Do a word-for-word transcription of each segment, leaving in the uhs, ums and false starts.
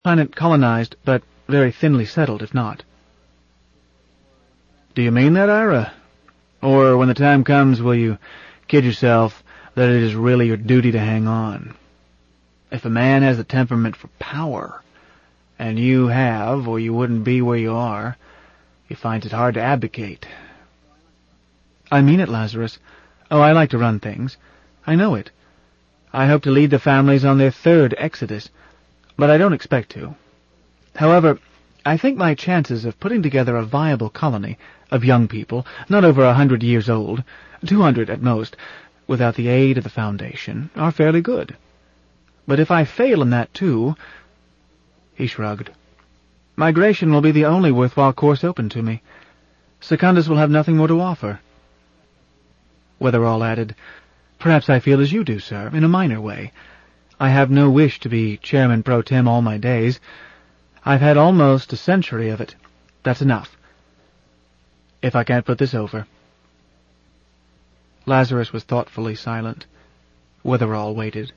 Planet colonized, but very thinly settled, if not. Do you mean that, Ira? Or, when the time comes, will you kid yourself that it is really your duty to hang on? If a man has the temperament for power, and you have, or you wouldn't be where you are, he finds it hard to abdicate. I mean it, Lazarus. Oh, I like to run things. I know it. I hope to lead the families on their third exodus, but I don't expect to. However, I think my chances of putting together a viable colony of young people, not over a hundred years old, two hundred at most, without the aid of the Foundation, are fairly good. But if I fail in that too— He shrugged. Migration will be the only worthwhile course open to me. Secundus will have nothing more to offer. Weatherall added, Perhaps I feel as you do, sir, in a minor way. I have no wish to be chairman pro tem all my days. I've had almost a century of it. That's enough. If I can't put this over. Lazarus was thoughtfully silent. Weatherall waited.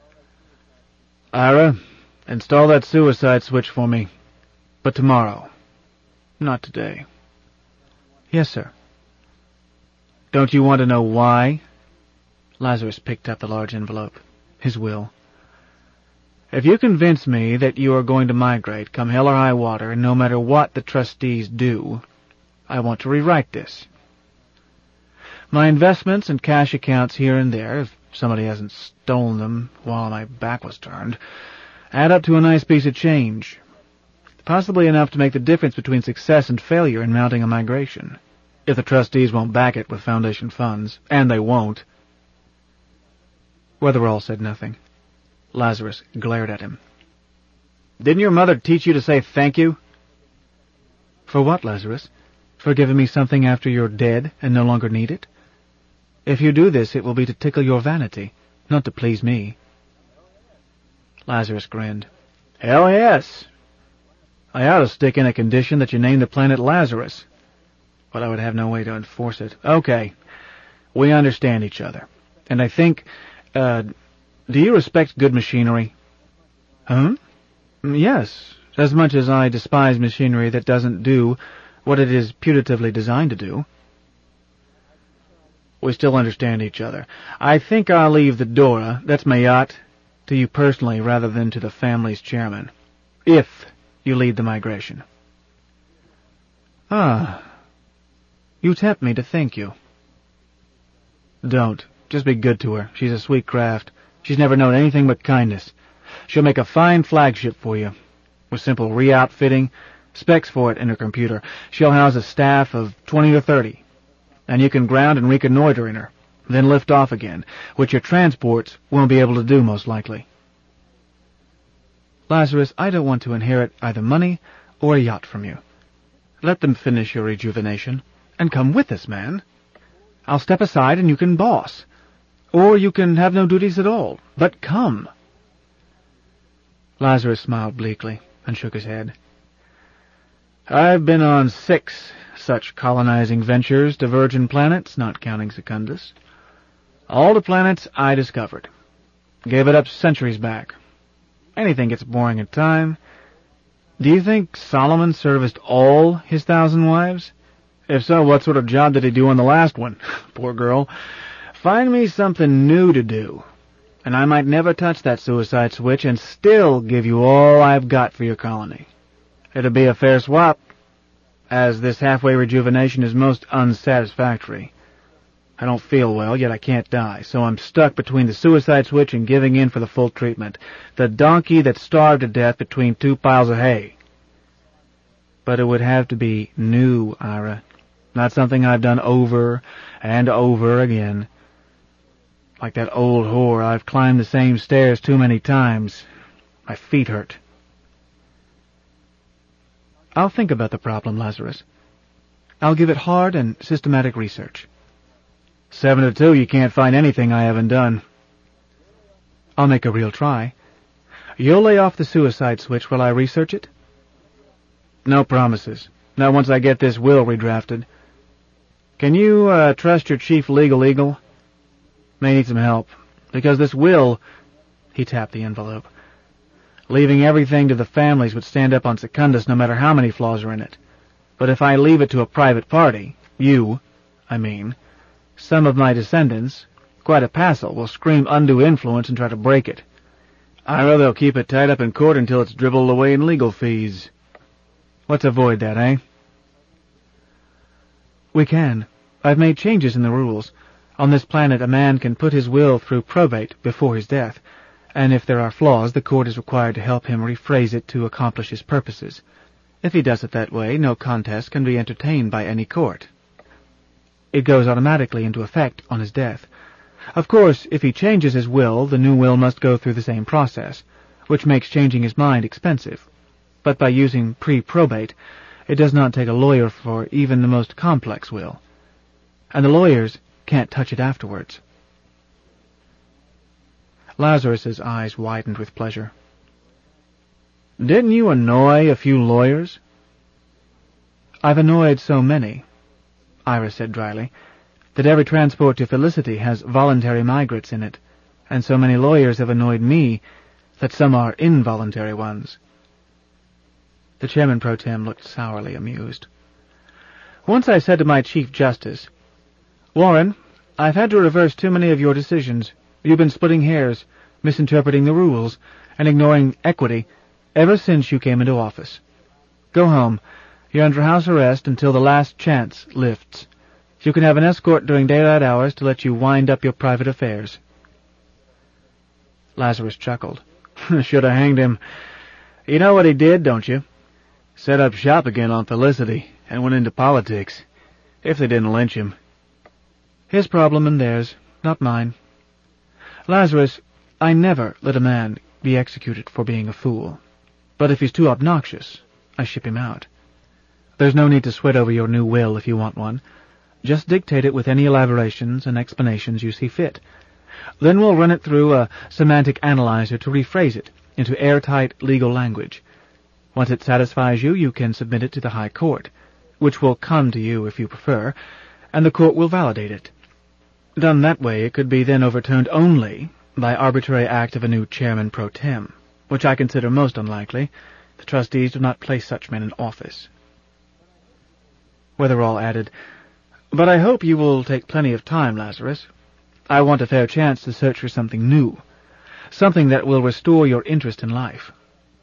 Ira, install that suicide switch for me. But tomorrow. Not today. Yes, sir. Don't you want to know why? Lazarus picked up the large envelope. His will. If you convince me that you are going to migrate, come hell or high water, and no matter what the trustees do, I want to rewrite this. My investments and cash accounts here and there, if somebody hasn't stolen them while my back was turned, add up to a nice piece of change. Possibly enough to make the difference between success and failure in mounting a migration. If the trustees won't back it with Foundation funds, and they won't. Weatherall said nothing. Lazarus glared at him. Didn't your mother teach you to say thank you? For what, Lazarus? For giving me something after you're dead and no longer need it? If you do this, it will be to tickle your vanity, not to please me. Lazarus grinned. Hell yes. I ought to stick in a condition that you name the planet Lazarus. But I would have no way to enforce it. Okay. We understand each other. And I think, uh, do you respect good machinery? Huh? Yes, as much as I despise machinery that doesn't do what it is putatively designed to do. We still understand each other. I think I'll leave the Dora, that's my yacht, to you personally rather than to the family's chairman. If you lead the migration. Ah. You tempt me to thank you. Don't. Just be good to her. She's a sweet craft. She's never known anything but kindness. She'll make a fine flagship for you. With simple re-outfitting, specs for it in her computer. She'll house a staff of twenty or thirty. And you can ground and reconnoiter in her, then lift off again, which your transports won't be able to do most likely. Lazarus, I don't want to inherit either money or a yacht from you. Let them finish your rejuvenation. And come with us, man. I'll step aside and you can boss. Or you can have no duties at all. But come. Lazarus smiled bleakly and shook his head. I've been on six such colonizing ventures to virgin planets, not counting Secundus. All the planets I discovered. Gave it up centuries back. Anything gets boring in time. Do you think Solomon serviced all his thousand wives? If so, what sort of job did he do on the last one? Poor girl. Find me something new to do, and I might never touch that suicide switch and still give you all I've got for your colony. It'll be a fair swap, as this halfway rejuvenation is most unsatisfactory. I don't feel well, yet I can't die, so I'm stuck between the suicide switch and giving in for the full treatment. The donkey that starved to death between two piles of hay. But it would have to be new, Ira. Not something I've done over and over again. Like that old whore, I've climbed the same stairs too many times. My feet hurt. I'll think about the problem, Lazarus. I'll give it hard and systematic research. Seven to two, you can't find anything I haven't done. I'll make a real try. You'll lay off the suicide switch while I research it? No promises. Not once I get this will redrafted. Can you, uh, trust your chief legal eagle? May need some help, because this will— He tapped the envelope. Leaving everything to the families would stand up on Secundus no matter how many flaws are in it. But if I leave it to a private party, you, I mean, some of my descendants, quite a passel, will scream undue influence and try to break it. Ira, they'll keep it tied up in court until it's dribbled away in legal fees. Let's avoid that, eh? We can. I've made changes in the rules. On this planet, a man can put his will through probate before his death, and if there are flaws, the court is required to help him rephrase it to accomplish his purposes. If he does it that way, no contest can be entertained by any court. It goes automatically into effect on his death. Of course, if he changes his will, the new will must go through the same process, which makes changing his mind expensive. But by using pre-probate, it does not take a lawyer for even the most complex will. And the lawyers can't touch it afterwards. Lazarus's eyes widened with pleasure. Didn't you annoy a few lawyers? I've annoyed so many, Ira said dryly, that every transport to Felicity has voluntary migrants in it, and so many lawyers have annoyed me that some are involuntary ones. The chairman pro tem looked sourly amused. Once I said to my Chief Justice, Warren, I've had to reverse too many of your decisions. You've been splitting hairs, misinterpreting the rules, and ignoring equity ever since you came into office. Go home. You're under house arrest until the last chance lifts. You can have an escort during daylight hours to let you wind up your private affairs. Lazarus chuckled. Should have hanged him. You know what he did, don't you? Set up shop again on Felicity and went into politics. If they didn't lynch him. His problem and theirs, not mine. Lazarus, I never let a man be executed for being a fool. But if he's too obnoxious, I ship him out. There's no need to sweat over your new will if you want one. Just dictate it with any elaborations and explanations you see fit. Then we'll run it through a semantic analyzer to rephrase it into airtight legal language. Once it satisfies you, you can submit it to the High Court, which will come to you if you prefer, and the court will validate it. Done that way, it could be then overturned only by arbitrary act of a new chairman pro tem, which I consider most unlikely. The trustees do not place such men in office. Weatherall added, But I hope you will take plenty of time, Lazarus. I want a fair chance to search for something new, something that will restore your interest in life.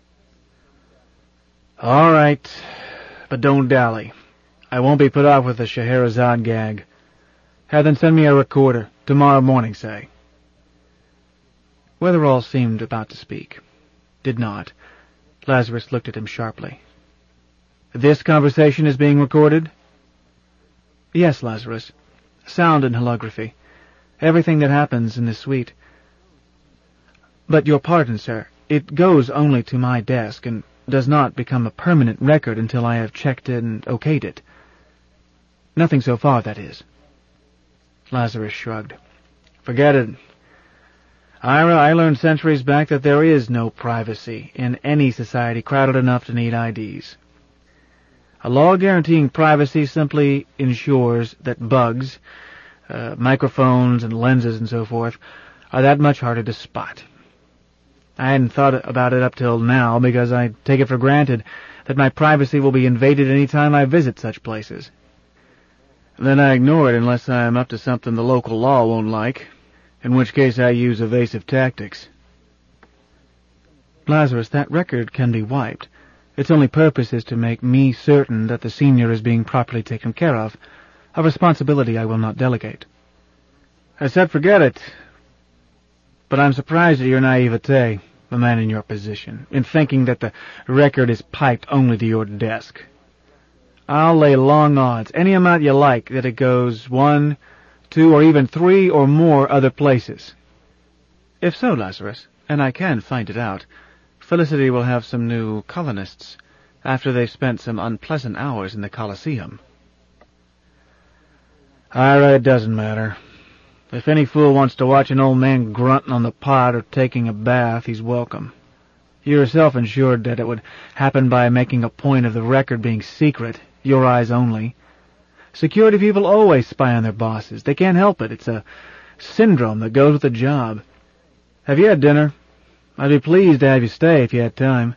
All right, but don't dally. I won't be put off with the Scheherazade gag. Have them send me a recorder, tomorrow morning, say. Weatherall seemed about to speak. Did not. Lazarus looked at him sharply. This conversation is being recorded? Yes, Lazarus. Sound and holography. Everything that happens in this suite. But your pardon, sir. It goes only to my desk, and does not become a permanent record until I have checked it and okayed it. Nothing so far, that is. Lazarus shrugged. Forget it. Ira, I learned centuries back that there is no privacy in any society crowded enough to need I Ds. A law guaranteeing privacy simply ensures that bugs, uh, microphones and lenses and so forth, are that much harder to spot. I hadn't thought about it up till now because I take it for granted that my privacy will be invaded any time I visit such places. Then I ignore it unless I'm up to something the local law won't like, in which case I use evasive tactics. Lazarus, that record can be wiped. Its only purpose is to make me certain that the senior is being properly taken care of, a responsibility I will not delegate. I said forget it, but I'm surprised at your naivete, a man in your position, in thinking that the record is piped only to your desk. I'll lay long odds, any amount you like, that it goes one, two, or even three or more other places. If so, Lazarus, and I can find it out, Felicity will have some new colonists, after they've spent some unpleasant hours in the Colosseum. Ira, it doesn't matter. If any fool wants to watch an old man grunting on the pot or taking a bath, he's welcome. You yourself ensured that it would happen by making a point of the record being secret, your eyes only. Security people always spy on their bosses. They can't help it. It's a syndrome that goes with the job. Have you had dinner? I'd be pleased to have you stay if you had time.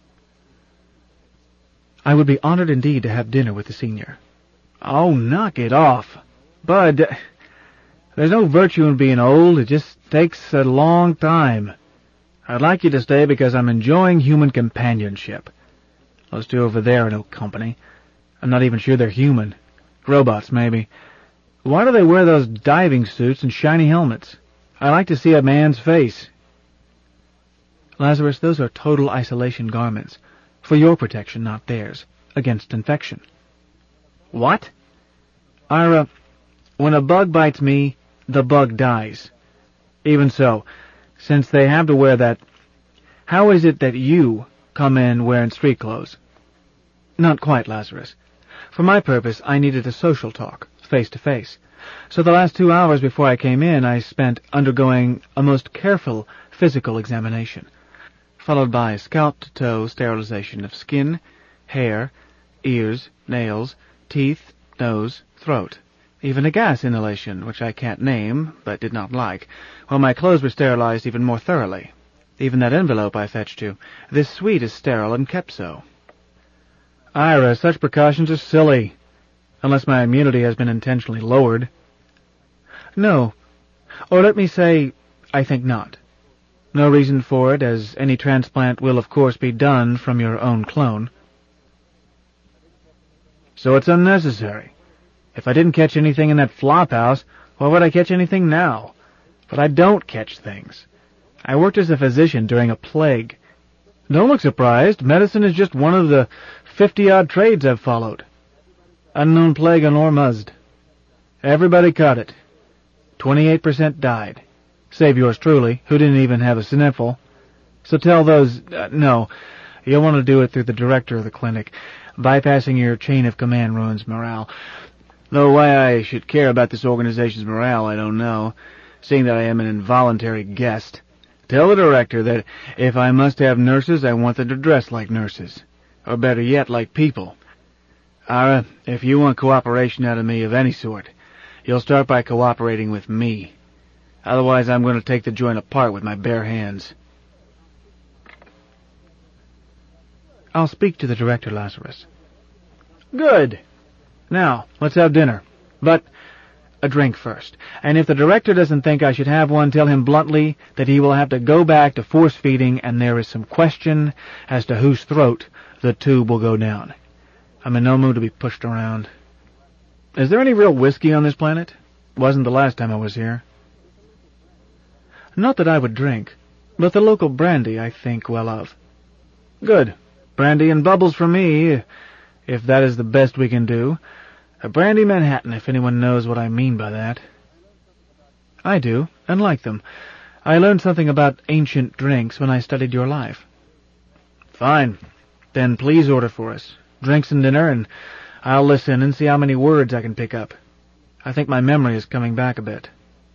I would be honored indeed to have dinner with the senior. Oh, knock it off. Bud, there's no virtue in being old. It just takes a long time. I'd like you to stay because I'm enjoying human companionship. Those two over there are no company. I'm not even sure they're human. Robots, maybe. Why do they wear those diving suits and shiny helmets? I like to see a man's face. Lazarus, those are total isolation garments. For your protection, not theirs. Against infection. What? Ira, when a bug bites me, the bug dies. Even so, since they have to wear that, how is it that you come in wearing street clothes? Not quite, Lazarus. For my purpose, I needed a social talk, face-to-face. So the last two hours before I came in, I spent undergoing a most careful physical examination, followed by scalp-to-toe sterilization of skin, hair, ears, nails, teeth, nose, throat. Even a gas inhalation, which I can't name, but did not like, while my clothes were sterilized even more thoroughly. Even that envelope I fetched you. This suite is sterile and kept so. Ira, such precautions are silly, unless my immunity has been intentionally lowered. No, or let me say, I think not. No reason for it, as any transplant will of course be done from your own clone. So it's unnecessary. If I didn't catch anything in that flophouse, why would I catch anything now? But I don't catch things. I worked as a physician during a plague. Don't look surprised. Medicine is just one of the fifty-odd trades I've followed. Unknown plague on Ormuzd. Everybody caught it. Twenty-eight percent died. Save yours truly, who didn't even have a sniffle. So tell those... Uh, no, you'll want to do it through the director of the clinic. Bypassing your chain of command ruins morale. Though why I should care about this organization's morale, I don't know, seeing that I am an involuntary guest. Tell the director that if I must have nurses, I want them to dress like nurses. Or better yet, like people. Ira, if you want cooperation out of me of any sort, you'll start by cooperating with me. Otherwise, I'm going to take the joint apart with my bare hands. I'll speak to the director, Lazarus. Good. Now, let's have dinner. But a drink first. And if the director doesn't think I should have one, tell him bluntly that he will have to go back to force-feeding, and there is some question as to whose throat the tube will go down. I'm in no mood to be pushed around. Is there any real whiskey on this planet? Wasn't the last time I was here. Not that I would drink, but the local brandy I think well of. Good. Brandy and bubbles for me, if that is the best we can do. A brandy Manhattan, if anyone knows what I mean by that. I do, and like them. I learned something about ancient drinks when I studied your life. Fine. Then please order for us. Drinks and dinner, and I'll listen and see how many words I can pick up. I think my memory is coming back a bit.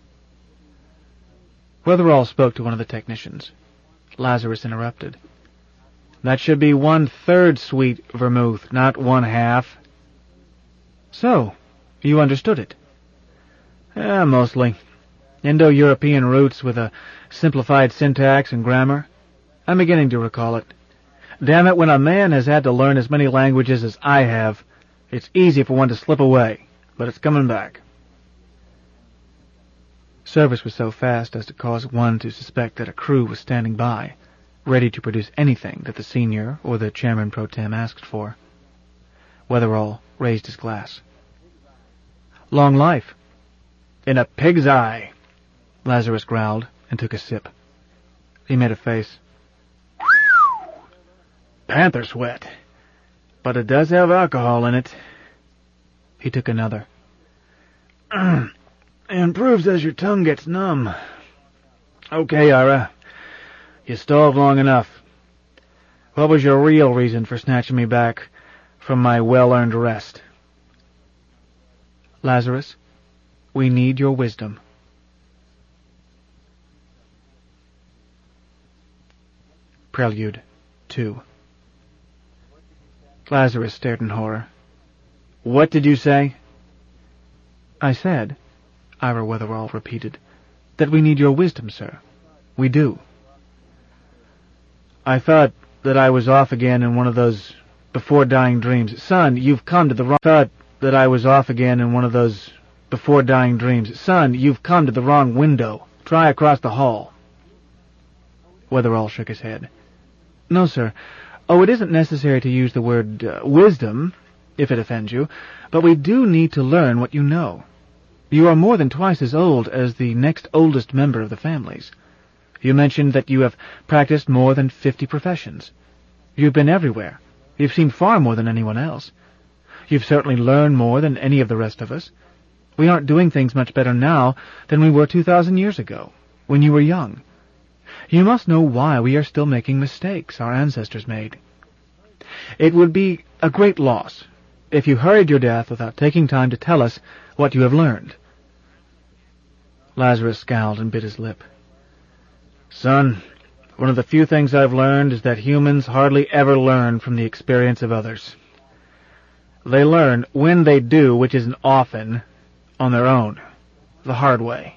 Weatherall spoke to one of the technicians. Lazarus interrupted. That should be one-third sweet vermouth, not one-half. So, you understood it? Yeah, mostly. Indo-European roots with a simplified syntax and grammar. I'm beginning to recall it. Damn it, when a man has had to learn as many languages as I have, it's easy for one to slip away, but it's coming back. Service was so fast as to cause one to suspect that a crew was standing by, ready to produce anything that the senior or the chairman pro tem asked for. Weatherall raised his glass. Long life. In a pig's eye, Lazarus growled and took a sip. He made a face. Panther sweat. But it does have alcohol in it. He took another. Improves as your tongue gets numb. Okay, Ira. You stalled long enough. What was your real reason for snatching me back from my well-earned rest? Lazarus, we need your wisdom. Prelude two. Lazarus stared in horror. What did you say? I said, Ira Weatherall repeated, that we need your wisdom, sir. We do. I thought that I was off again in one of those before-dying dreams. Son, you've come to the wrong... thought that I was off again in one of those before-dying dreams. Son, you've come to the wrong window. Try across the hall. Weatherall shook his head. No, sir. Oh, it isn't necessary to use the word uh, wisdom, if it offends you, but we do need to learn what you know. You are more than twice as old as the next oldest member of the families. You mentioned that you have practiced more than fifty professions. You've been everywhere. You've seen far more than anyone else. You've certainly learned more than any of the rest of us. We aren't doing things much better now than we were two thousand years ago, when you were young. You must know why we are still making mistakes our ancestors made. It would be a great loss if you hurried your death without taking time to tell us what you have learned. Lazarus scowled and bit his lip. Son, one of the few things I've learned is that humans hardly ever learn from the experience of others. They learn, when they do, which isn't often, on their own, the hard way.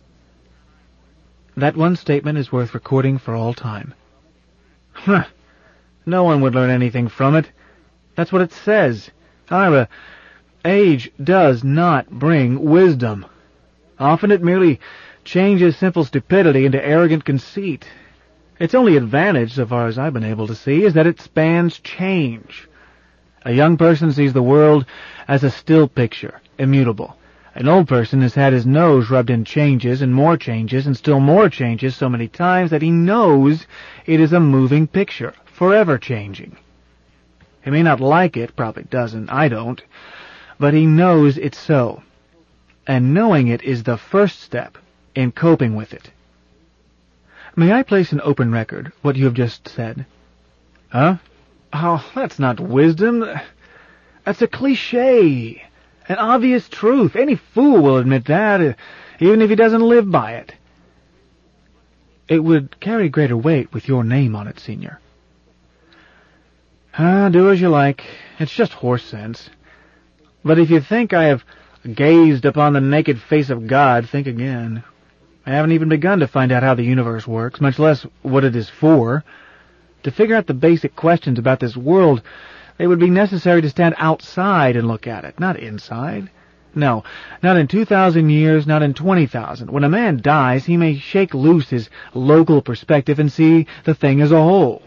That one statement is worth recording for all time. Huh. No one would learn anything from it. That's what it says. Ira, age does not bring wisdom. Often it merely changes simple stupidity into arrogant conceit. Its only advantage, so far as I've been able to see, is that it spans change. A young person sees the world as a still picture, immutable. An old person has had his nose rubbed in changes and more changes and still more changes so many times that he knows it is a moving picture, forever changing. He may not like it, probably doesn't, I don't, but he knows it's so. And knowing it is the first step in coping with it. May I place an open record what you have just said? Huh? Oh, that's not wisdom. That's a cliché. An obvious truth. Any fool will admit that, even if he doesn't live by it. It would carry greater weight with your name on it, Senior. Ah, do as you like. It's just horse sense. But if you think I have gazed upon the naked face of God, think again. I haven't even begun to find out how the universe works, much less what it is for. To figure out the basic questions about this world, it would be necessary to stand outside and look at it, not inside. No, not in two thousand years, not in twenty thousand. When a man dies, he may shake loose his local perspective and see the thing as a whole.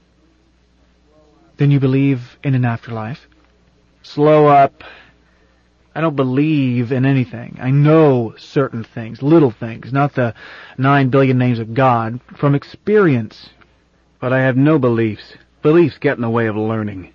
Then you believe in an afterlife? Slow up. I don't believe in anything. I know certain things, little things, not the nine billion names of God, from experience. But I have no beliefs. Beliefs get in the way of learning.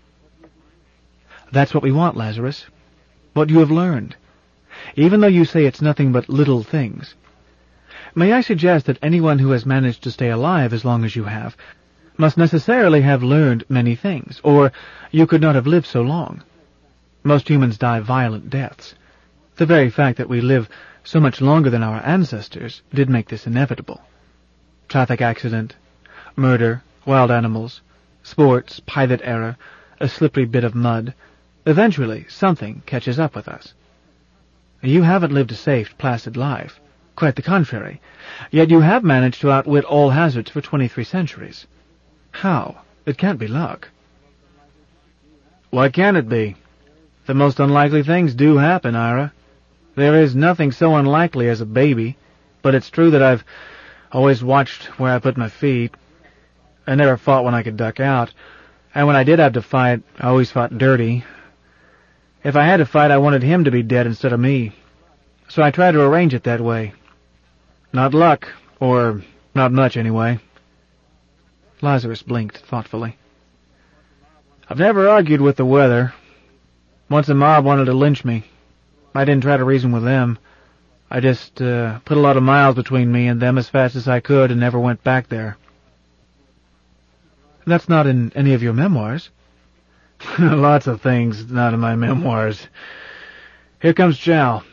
That's what we want, Lazarus. What you have learned. Even though you say it's nothing but little things. May I suggest that anyone who has managed to stay alive as long as you have must necessarily have learned many things, or you could not have lived so long. Most humans die violent deaths. The very fact that we live so much longer than our ancestors did make this inevitable. Traffic accident, murder, wild animals, sports, pilot error, a slippery bit of mud. Eventually, something catches up with us. You haven't lived a safe, placid life. Quite the contrary. Yet you have managed to outwit all hazards for twenty-three centuries. How? It can't be luck. Why can't it be? The most unlikely things do happen, Ira. There is nothing so unlikely as a baby, but it's true that I've always watched where I put my feet. I never fought when I could duck out, and when I did have to fight, I always fought dirty. If I had to fight, I wanted him to be dead instead of me, so I tried to arrange it that way. Not luck, or not much anyway. Lazarus blinked thoughtfully. I've never argued with the weather. Once a mob wanted to lynch me. I didn't try to reason with them. I just uh, put a lot of miles between me and them as fast as I could and never went back there. That's not in any of your memoirs. Lots of things not in my memoirs. Here comes Chow.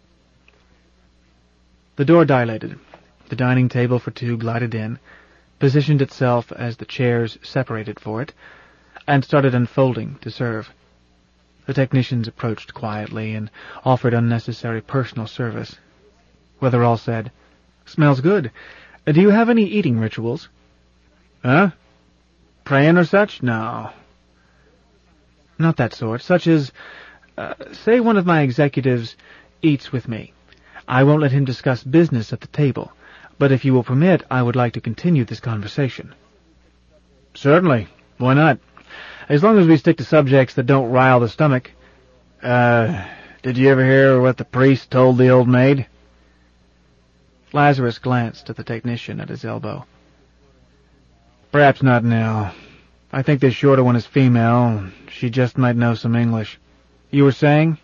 The door dilated. The dining table for two glided in, positioned itself as the chairs separated for it, and started unfolding to serve. The technicians approached quietly and offered unnecessary personal service. Weatherall said, "Smells good. Do you have any eating rituals?" "Huh? Praying or such? No. Not that sort. Such as, uh, say one of my executives eats with me. I won't let him discuss business at the table, but if you will permit, I would like to continue this conversation. Certainly. Why not? As long as we stick to subjects that don't rile the stomach. Uh, did you ever hear what the priest told the old maid? Lazarus glanced at the technician at his elbow. Perhaps not now. I think this shorter one is female. She just might know some English. You were saying?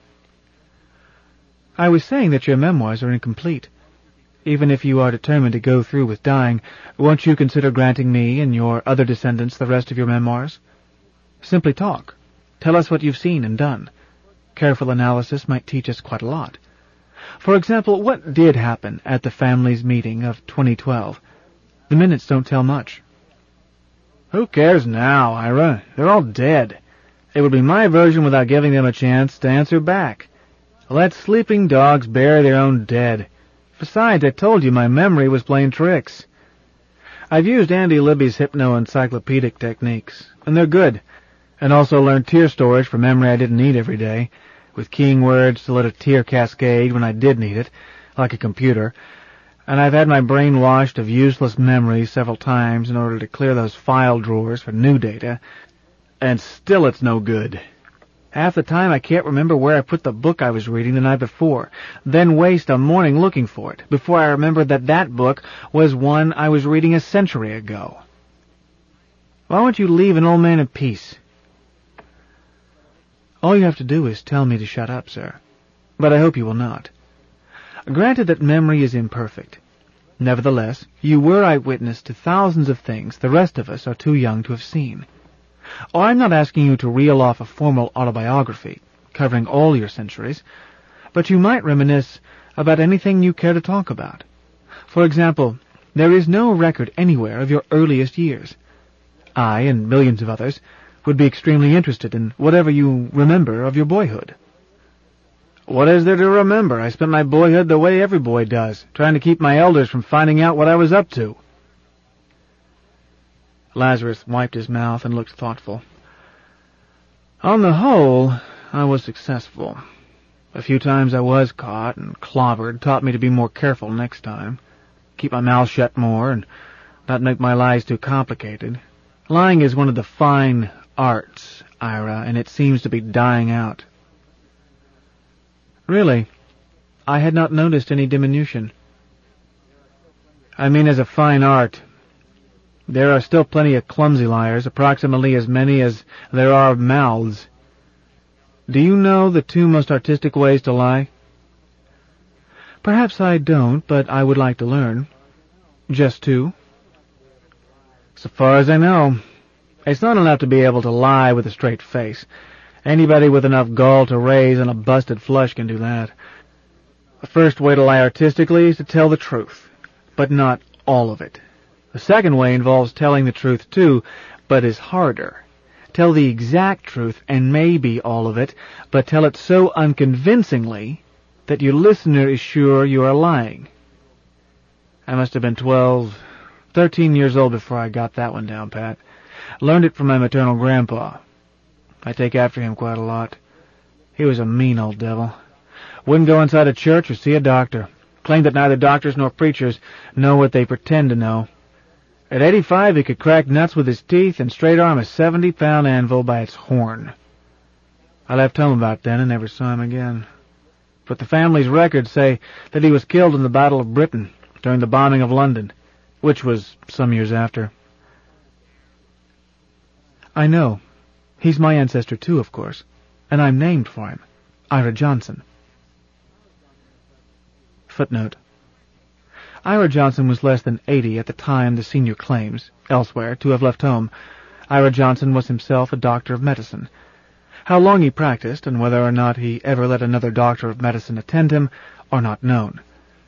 I was saying that your memoirs are incomplete. Even if you are determined to go through with dying, won't you consider granting me and your other descendants the rest of your memoirs? Simply talk. Tell us what you've seen and done. Careful analysis might teach us quite a lot. For example, what did happen at the family's meeting of twenty twelve? The minutes don't tell much. Who cares now, Ira? They're all dead. It would be my version without giving them a chance to answer back. Let sleeping dogs bury their own dead. Besides, I told you my memory was playing tricks. I've used Andy Libby's hypno-encyclopedic techniques, and they're good, and also learned tear storage for memory I didn't need every day, with keying words to let a tear cascade when I did need it, like a computer, and I've had my brain washed of useless memories several times in order to clear those file drawers for new data, and still it's no good. Half the time I can't remember where I put the book I was reading the night before, then waste a morning looking for it, before I remember that that book was one I was reading a century ago. Why won't you leave an old man in peace? All you have to do is tell me to shut up, sir. But I hope you will not. Granted that memory is imperfect. Nevertheless, you were eyewitness to thousands of things the rest of us are too young to have seen. Oh, I'm not asking you to reel off a formal autobiography, covering all your centuries, but you might reminisce about anything you care to talk about. For example, there is no record anywhere of your earliest years. I, and millions of others, would be extremely interested in whatever you remember of your boyhood. What is there to remember? I spent my boyhood the way every boy does, trying to keep my elders from finding out what I was up to. Lazarus wiped his mouth and looked thoughtful. On the whole, I was successful. A few times I was caught and clobbered taught me to be more careful next time, keep my mouth shut more, and not make my lies too complicated. Lying is one of the fine arts, Ira, and it seems to be dying out. Really, I had not noticed any diminution. I mean as a fine art. There are still plenty of clumsy liars, approximately as many as there are mouths. Do you know the two most artistic ways to lie? Perhaps I don't, but I would like to learn. Just two? So far as I know, it's not enough to be able to lie with a straight face. Anybody with enough gall to raise on a busted flush can do that. The first way to lie artistically is to tell the truth, but not all of it. The second way involves telling the truth too, but is harder. Tell the exact truth and maybe all of it, but tell it so unconvincingly that your listener is sure you are lying. I must have been twelve, thirteen years old before I got that one down pat. Learned it from my maternal grandpa. I take after him quite a lot. He was a mean old devil. Wouldn't go inside a church or see a doctor. Claimed that neither doctors nor preachers know what they pretend to know. At eighty-five, he could crack nuts with his teeth and straight-arm a seventy-pound anvil by its horn. I left home about then and never saw him again. But the family's records say that he was killed in the Battle of Britain during the bombing of London, which was some years after. I know. He's my ancestor too, of course, and I'm named for him, Ira Johnson. Footnote. Ira Johnson was less than eighty at the time the senior claims, elsewhere, to have left home. Ira Johnson was himself a doctor of medicine. How long he practiced, and whether or not he ever let another doctor of medicine attend him, are not known.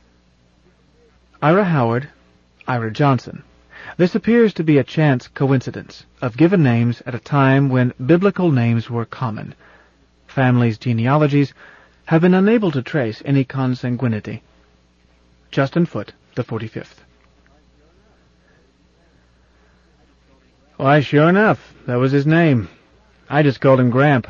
Ira Howard, Ira Johnson. This appears to be a chance coincidence of given names at a time when biblical names were common. Families' genealogies have been unable to trace any consanguinity. Justin Foote, the forty-fifth. Why, sure enough, that was his name. I just called him Gramp.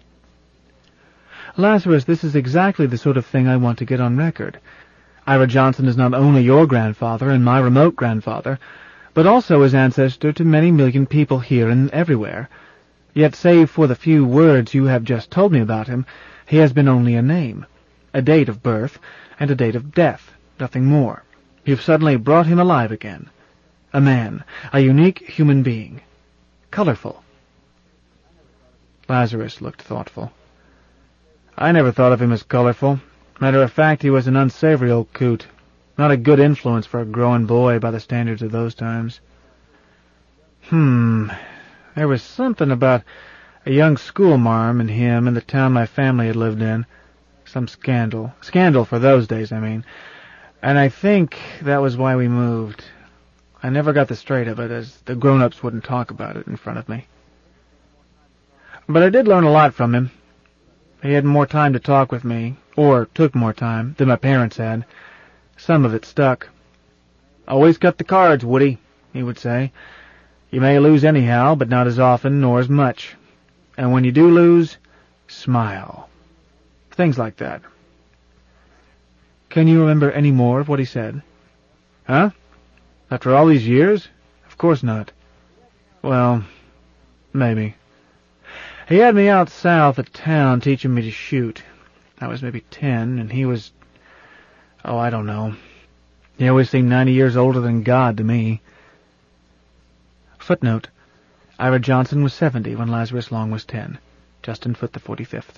Lazarus, this is exactly the sort of thing I want to get on record. Ira Johnson is not only your grandfather and my remote grandfather, but also his ancestor to many million people here and everywhere. Yet, save for the few words you have just told me about him, he has been only a name, a date of birth, and a date of death, nothing more. You've suddenly brought him alive again. A man, a unique human being. Colorful. Lazarus looked thoughtful. I never thought of him as colorful. Matter of fact, he was an unsavory old coot. Not a good influence for a growing boy by the standards of those times. Hmm... There was something about a young schoolmarm and him in the town my family had lived in. Some scandal. Scandal for those days, I mean. And I think that was why we moved. I never got the straight of it, as the grown-ups wouldn't talk about it in front of me. But I did learn a lot from him. He had more time to talk with me, or took more time, than my parents had. Some of it stuck. "Always cut the cards, Woody," he would say. "You may lose anyhow, but not as often nor as much. And when you do lose, smile." Things like that. Can you remember any more of what he said? Huh? After all these years? Of course not. Well, maybe. He had me out south of town teaching me to shoot. I was maybe ten, and he was... Oh, I don't know. He always seemed ninety years older than God to me. Footnote. Ira Johnson was seventy when Lazarus Long was ten. Justin Foote the forty-fifth.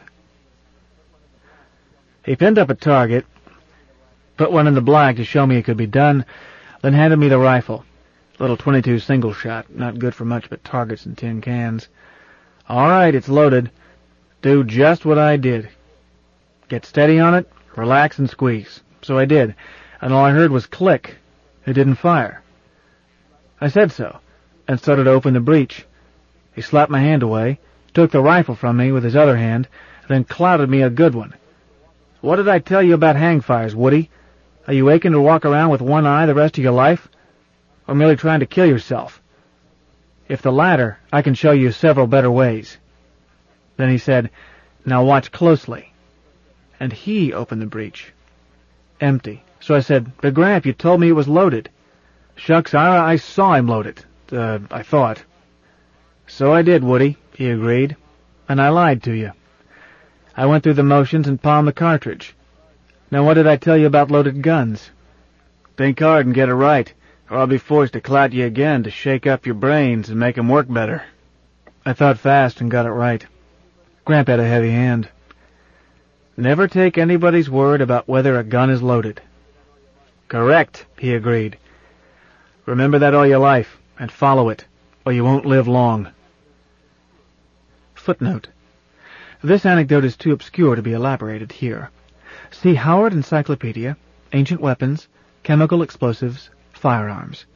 He pinned up a target, put one in the black to show me it could be done, then handed me the rifle. Little twenty-two single shot, not good for much but targets and tin cans. "All right, it's loaded. Do just what I did. Get steady on it, relax and squeeze." So I did, and all I heard was click. It didn't fire. I said so, and started to open the breech. He slapped my hand away, took the rifle from me with his other hand, then clouted me a good one. "What did I tell you about hangfires, Woody? Are you aching to walk around with one eye the rest of your life? Or merely trying to kill yourself? If the latter, I can show you several better ways." Then he said, "Now watch closely." And he opened the breech. Empty. So I said, "But Gramp, you told me it was loaded." "Shucks, Ira, I saw him load it. Uh, I thought." "So I did, Woody," he agreed. "And I lied to you. I went through the motions and palmed the cartridge. Now what did I tell you about loaded guns? Think hard and get it right, or I'll be forced to clout you again to shake up your brains and make 'em work better." I thought fast and got it right. Gramp had a heavy hand. "Never take anybody's word about whether a gun is loaded." "Correct," he agreed. "Remember that all your life, and follow it, or you won't live long." Footnote. This anecdote is too obscure to be elaborated here. See Howard Encyclopedia, Ancient Weapons, Chemical Explosives, Firearms.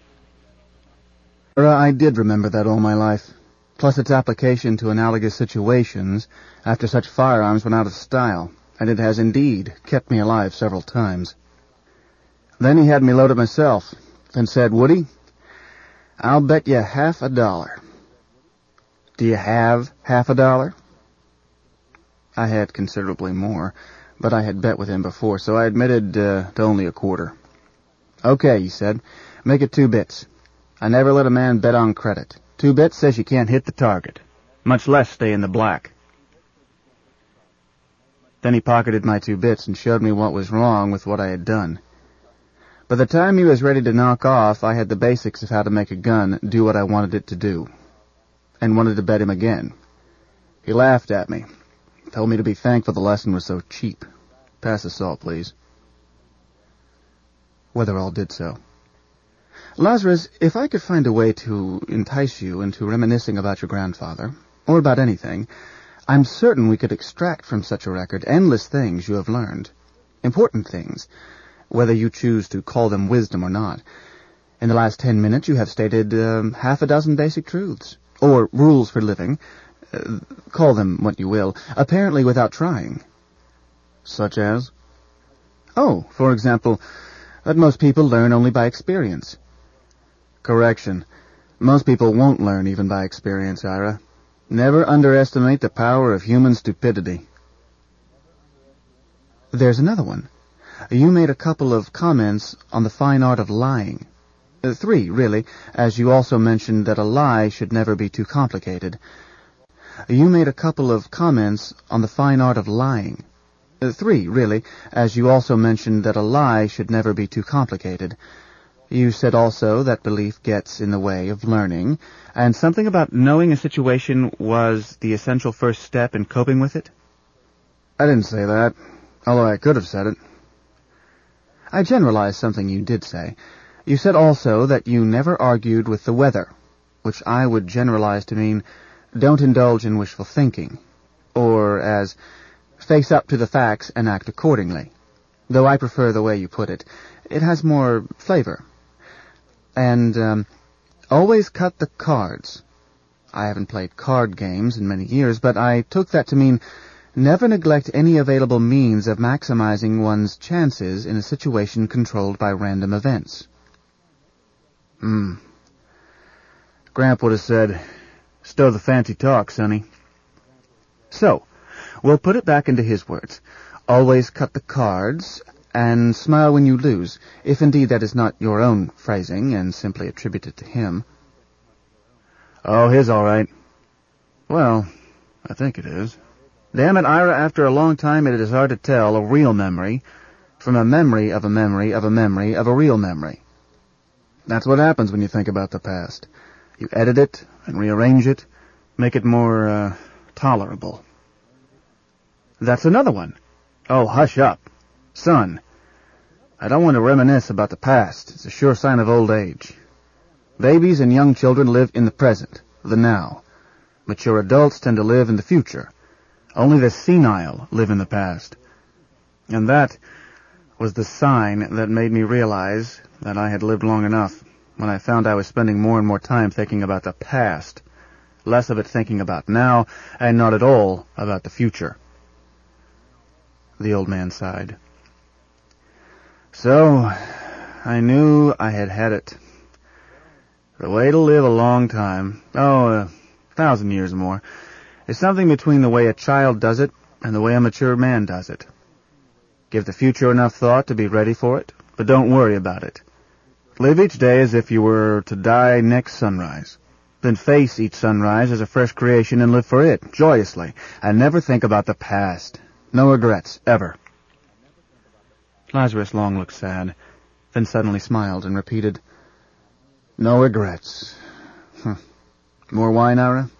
I did remember that all my life, plus its application to analogous situations after such firearms went out of style, and it has indeed kept me alive several times. Then he had me load it myself, and said, "Woody, I'll bet you half a dollar." Do you have half a dollar? I had considerably more, but I had bet with him before, so I admitted uh, to only a quarter. "Okay," he said, "make it two bits. I never let a man bet on credit. Two bits says you can't hit the target, much less stay in the black." Then he pocketed my two bits and showed me what was wrong with what I had done. By the time he was ready to knock off, I had the basics of how to make a gun do what I wanted it to do, and wanted to bet him again. He laughed at me, told me to be thankful the lesson was so cheap. "Pass the salt, please." Weatherall did so. "Lazarus, if I could find a way to entice you into reminiscing about your grandfather, or about anything, I'm certain we could extract from such a record endless things you have learned. Important things, whether you choose to call them wisdom or not. In the last ten minutes you have stated um, half a dozen basic truths, or rules for living, uh, call them what you will, apparently without trying." "Such as?" "Oh, for example, that most people learn only by experience." "Correction. Most people won't learn even by experience, Ira. Never underestimate the power of human stupidity. There's another one. You made a couple of comments on the fine art of lying. Uh, three, really, as you also mentioned that a lie should never be too complicated. You made a couple of comments on the fine art of lying. Uh, three, really, as you also mentioned that a lie should never be too complicated. You said also that belief gets in the way of learning, and something about knowing a situation was the essential first step in coping with it? I didn't say that, although I could have said it. I generalized something you did say. You said also that you never argued with the weather, which I would generalize to mean don't indulge in wishful thinking, or as face up to the facts and act accordingly. Though I prefer the way you put it. It has more flavor. And, um, always cut the cards. I haven't played card games in many years, but I took that to mean never neglect any available means of maximizing one's chances in a situation controlled by random events. Hmm. Gramp would have said, stow the fancy talk, sonny. So, we'll put it back into his words. Always cut the cards, and smile when you lose, if indeed that is not your own phrasing, and simply attributed to him. Oh, his all right. Well, I think it is. Damn it, Ira, after a long time it is hard to tell a real memory from a memory of a memory of a memory of a real memory. That's what happens when you think about the past. You edit it and rearrange it, make it more, uh, tolerable. That's another one. Oh, hush up. Son, I don't want to reminisce about the past. It's a sure sign of old age. Babies and young children live in the present, the now. Mature adults tend to live in the future. Only the senile live in the past. And that was the sign that made me realize that I had lived long enough when I found I was spending more and more time thinking about the past, less of it thinking about now, and not at all about the future. The old man sighed. So, I knew I had had it. The way to live a long time, oh, a thousand years more, is something between the way a child does it and the way a mature man does it. Give the future enough thought to be ready for it, but don't worry about it. Live each day as if you were to die next sunrise. Then face each sunrise as a fresh creation and live for it, joyously, and never think about the past. No regrets, ever. Lazarus Long looked sad, then suddenly smiled and repeated, No regrets. Huh. More wine, Ira?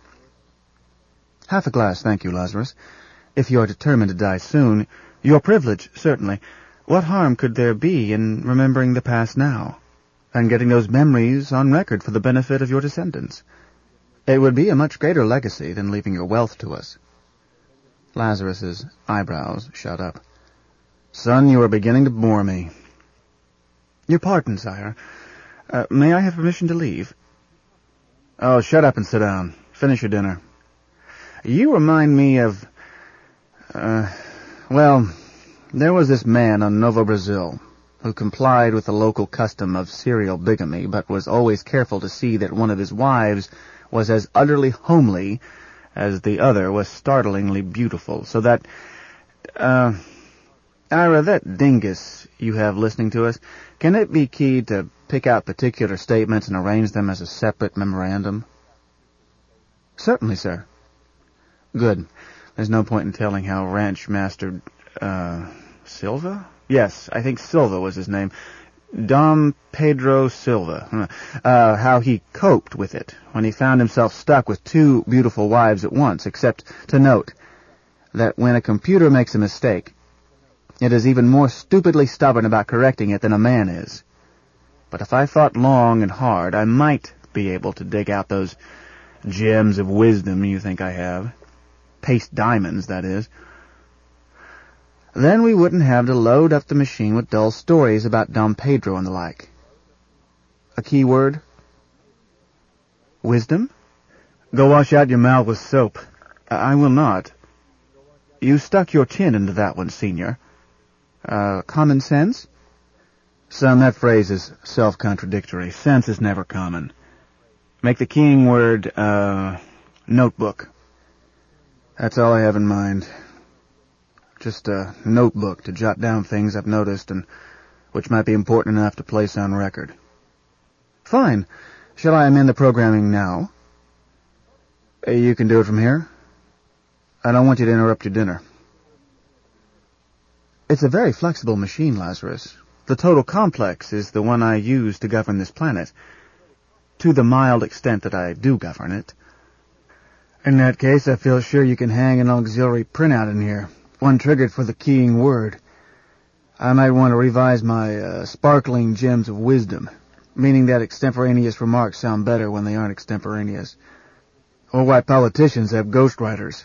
Half a glass, thank you, Lazarus. If you are determined to die soon, your privilege, certainly. What harm could there be in remembering the past now, and getting those memories on record for the benefit of your descendants? It would be a much greater legacy than leaving your wealth to us. Lazarus's eyebrows shot up. Son, you are beginning to bore me. Your pardon, sire. Uh, may I have permission to leave? Oh, shut up and sit down. Finish your dinner. You remind me of... Uh, well, there was this man on Novo Brazil who complied with the local custom of serial bigamy, but was always careful to see that one of his wives was as utterly homely as the other was startlingly beautiful, so that... Uh... Ira, that dingus you have listening to us, can it be keyed to pick out particular statements and arrange them as a separate memorandum? Certainly, sir. Good. There's no point in telling how Ranch Master, uh, Silva? Yes, I think Silva was his name. Dom Pedro Silva. Uh, how he coped with it when he found himself stuck with two beautiful wives at once, except to note that when a computer makes a mistake, it is even more stupidly stubborn about correcting it than a man is. But if I thought long and hard, I might be able to dig out those gems of wisdom you think I have. Paste diamonds, that is. Then we wouldn't have to load up the machine with dull stories about Dom Pedro and the like. A key word? Wisdom? Go wash out your mouth with soap. I will not. You stuck your chin into that one, Senior. Uh, common sense? Son, that phrase is self-contradictory. Sense is never common. Make the keying word, uh, notebook. That's all I have in mind. Just a notebook to jot down things I've noticed and which might be important enough to place on record. Fine. Shall I amend the programming now? Uh, You can do it from here. I don't want you to interrupt your dinner. It's a very flexible machine, Lazarus. The total complex is the one I use to govern this planet, to the mild extent that I do govern it. In that case, I feel sure you can hang an auxiliary printout in here, one triggered for the keying word. I might want to revise my uh, sparkling gems of wisdom, meaning that extemporaneous remarks sound better when they aren't extemporaneous. Or why politicians have ghostwriters.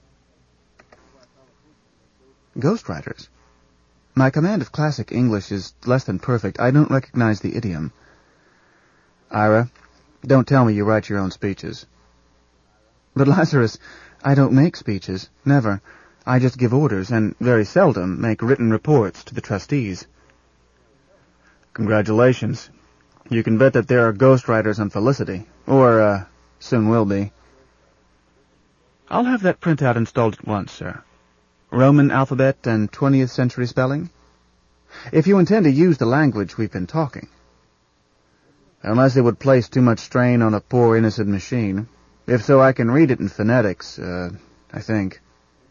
Ghostwriters? My command of classic English is less than perfect. I don't recognize the idiom. Ira, don't tell me you write your own speeches. But Lazarus, I don't make speeches. Never. I just give orders, and very seldom make written reports to the trustees. Congratulations. You can bet that there are ghostwriters on Felicity. Or, uh, soon will be. I'll have that printout installed at once, sir. Roman alphabet and twentieth century spelling? If you intend to use the language we've been talking. Unless it would place too much strain on a poor innocent machine. If so, I can read it in phonetics, uh, I think.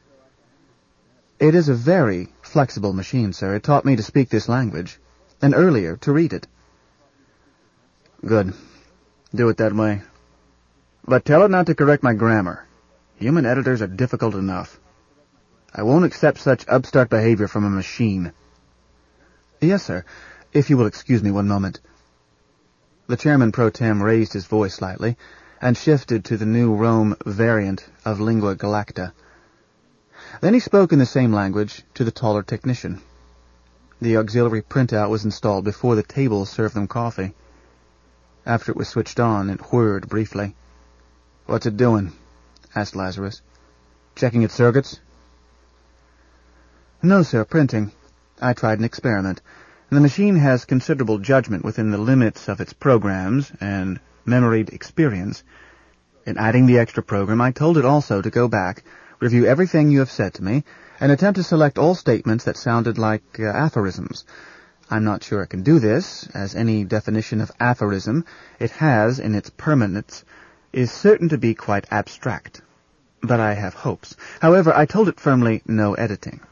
It is a very flexible machine, sir. It taught me to speak this language, and earlier to read it. Good. Do it that way. But tell it not to correct my grammar. Human editors are difficult enough. I won't accept such upstart behavior from a machine. Yes, sir. If you will excuse me one moment. The chairman pro tem raised his voice slightly and shifted to the new Rome variant of lingua galacta. Then he spoke in the same language to the taller technician. The auxiliary printout was installed before the table served them coffee. After it was switched on, it whirred briefly. "What's it doing?" asked Lazarus. "Checking its circuits?" "No, sir, printing. I tried an experiment. The machine has considerable judgment within the limits of its programs and memoried experience. In adding the extra program, I told it also to go back, review everything you have said to me, and attempt to select all statements that sounded like uh, aphorisms. I'm not sure it can do this, as any definition of aphorism it has in its permanence is certain to be quite abstract. But I have hopes. However, I told it firmly, no editing."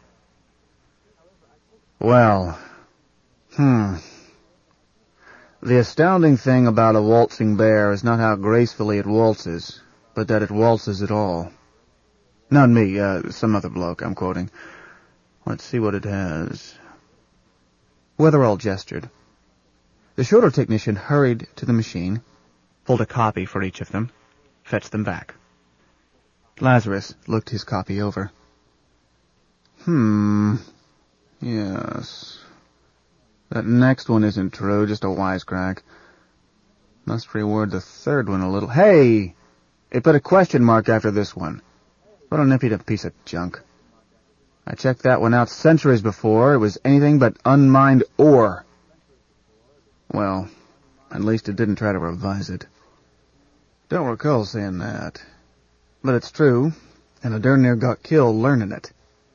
Well, hmm. The astounding thing about a waltzing bear is not how gracefully it waltzes, but that it waltzes at all. Not me, uh, some other bloke I'm quoting. Let's see what it has. Weatherall gestured. The shorter technician hurried to the machine, pulled a copy for each of them, fetched them back. Lazarus looked his copy over. Hmm... Yes. That next one isn't true, just a wisecrack. Must reword the third one a little. Hey! It put a question mark after this one. What an impudent piece of junk. I checked that one out centuries before. It was anything but unmined ore. Well, at least it didn't try to revise it. Don't recall saying that. But it's true, and I darn near got killed learning it.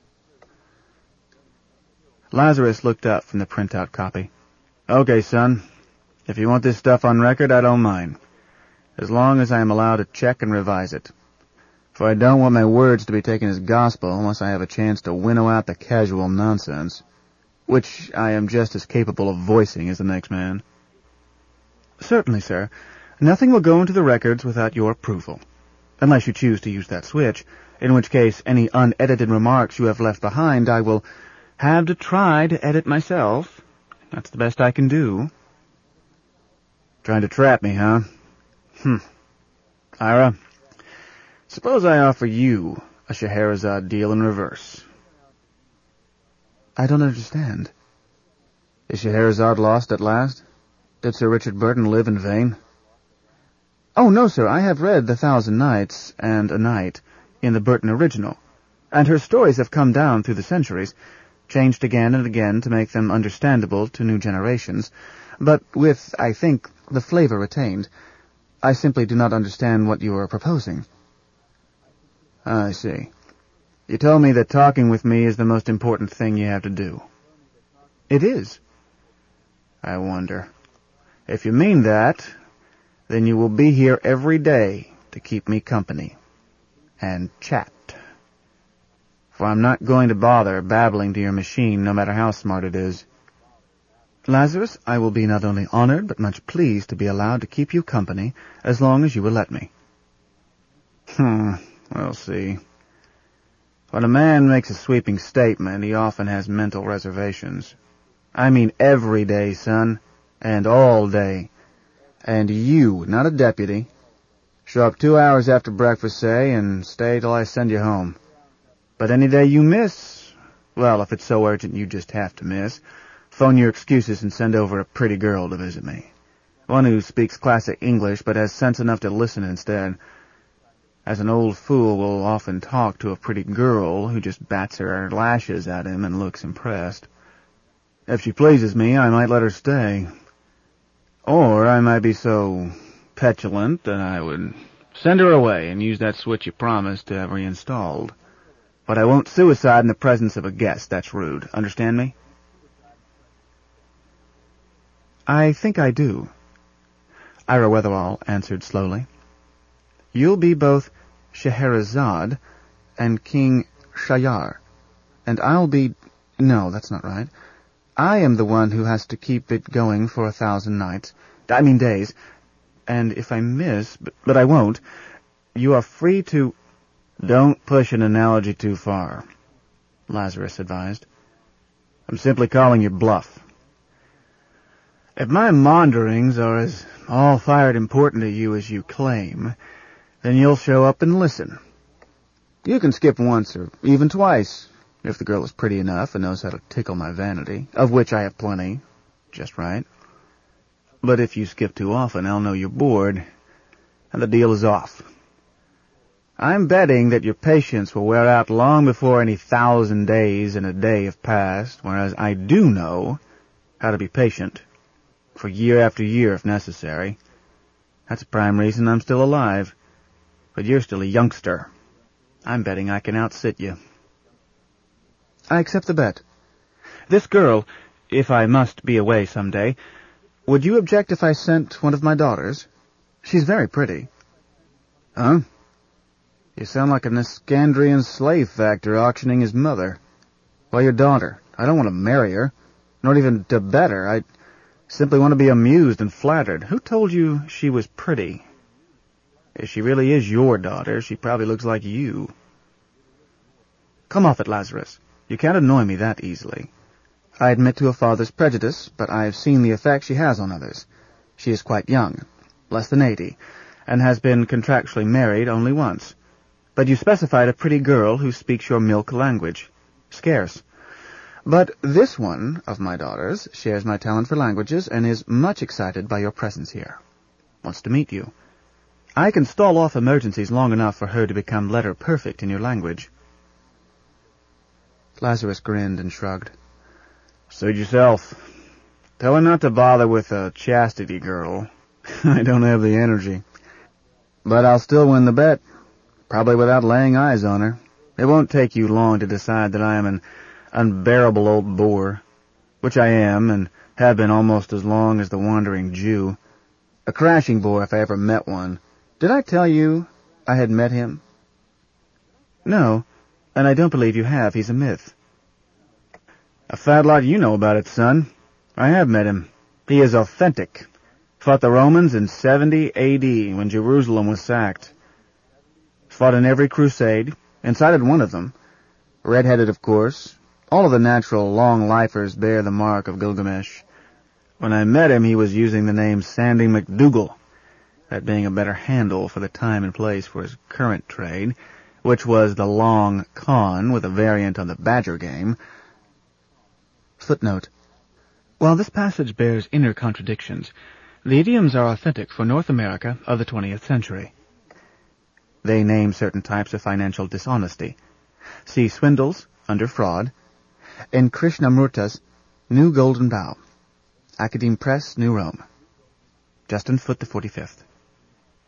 Lazarus looked up from the printout copy. "Okay, son. If you want this stuff on record, I don't mind. As long as I am allowed to check and revise it. For I don't want my words to be taken as gospel unless I have a chance to winnow out the casual nonsense, which I am just as capable of voicing as the next man." "Certainly, sir. Nothing will go into the records without your approval, unless you choose to use that switch, in which case any unedited remarks you have left behind I will have to try to edit myself. That's the best I can do." "Trying to trap me, huh? Hmm. Ira, suppose I offer you a Scheherazade deal in reverse." "I don't understand." "Is Scheherazade lost at last? Did Sir Richard Burton live in vain?" "Oh, no, sir. I have read The Thousand Nights and a Night in the Burton original, and her stories have come down through the centuries, changed again and again to make them understandable to new generations, but with, I think, the flavor retained. I simply do not understand what you are proposing. I see. You told me that talking with me is the most important thing you have to do. It is. I wonder. If you mean that, then you will be here every day to keep me company and chat. For I'm not going to bother babbling to your machine, no matter how smart it is. Lazarus, I will be not only honored, but much pleased to be allowed to keep you company as long as you will let me. Hmm, we'll see. When a man makes a sweeping statement, he often has mental reservations. I mean every day, son, and all day. And you, not a deputy. Show up two hours after breakfast, say, and stay till I send you home. But any day you miss, well, if it's so urgent you just have to miss, phone your excuses and send over a pretty girl to visit me. One who speaks classic English but has sense enough to listen instead. As an old fool will often talk to a pretty girl who just bats her lashes at him and looks impressed. If she pleases me, I might let her stay. Or I might be so petulant that I would send her away and use that switch you promised to have reinstalled. But I won't suicide in the presence of a guest. That's rude. Understand me? I think I do. Ira Weatherall answered slowly. You'll be both Scheherazade and King Shayar, and I'll be... No, that's not right. I am the one who has to keep it going for a thousand nights. I mean days. And if I miss, but, but I won't, you are free to... Don't push an analogy too far, Lazarus advised. I'm simply calling your bluff. If my maunderings are as all-fired important to you as you claim, then you'll show up and listen. You can skip once or even twice, if the girl is pretty enough and knows how to tickle my vanity, of which I have plenty, just right. But if you skip too often, I'll know you're bored, and the deal is off. I'm betting that your patience will wear out long before any thousand days in a day have passed, whereas I do know how to be patient, for year after year if necessary. That's a prime reason I'm still alive. But you're still a youngster. I'm betting I can outsit you. I accept the bet. This girl, if I must be away some day, would you object if I sent one of my daughters? She's very pretty. Huh? You sound like an Iskandrian slave factor auctioning his mother. Why, your daughter. I don't want to marry her, not even to bet her. I simply want to be amused and flattered. Who told you she was pretty? If she really is your daughter, she probably looks like you. Come off it, Lazarus. You can't annoy me that easily. I admit to a father's prejudice, but I have seen the effect she has on others. She is quite young, less than eighty, and has been contractually married only once. But you specified a pretty girl who speaks your milk language. Scarce. But this one of my daughters shares my talent for languages and is much excited by your presence here. Wants to meet you. I can stall off emergencies long enough for her to become letter perfect in your language. Lazarus grinned and shrugged. Suit yourself. Tell her not to bother with a chastity girl. I don't have the energy. But I'll still win the bet. Probably without laying eyes on her. It won't take you long to decide that I am an unbearable old bore, which I am, and have been almost as long as the Wandering Jew. A crashing bore if I ever met one. Did I tell you I had met him? No, and I don't believe you have. He's a myth. A fat lot you know about it, son. I have met him. He is authentic. Fought the Romans in seventy A D when Jerusalem was sacked. Fought in every crusade, incited one of them. Red-headed, of course. All of the natural long-lifers bear the mark of Gilgamesh. When I met him, he was using the name Sandy McDougal, that being a better handle for the time and place for his current trade, which was the Long Con with a variant on the Badger game. Footnote. While this passage bears inner contradictions, the idioms are authentic for North America of the twentieth century. They name certain types of financial dishonesty. See Swindles, under fraud, and Krishnamurta's New Golden Bough. Academe Press, New Rome. Justin Foot the forty-fifth.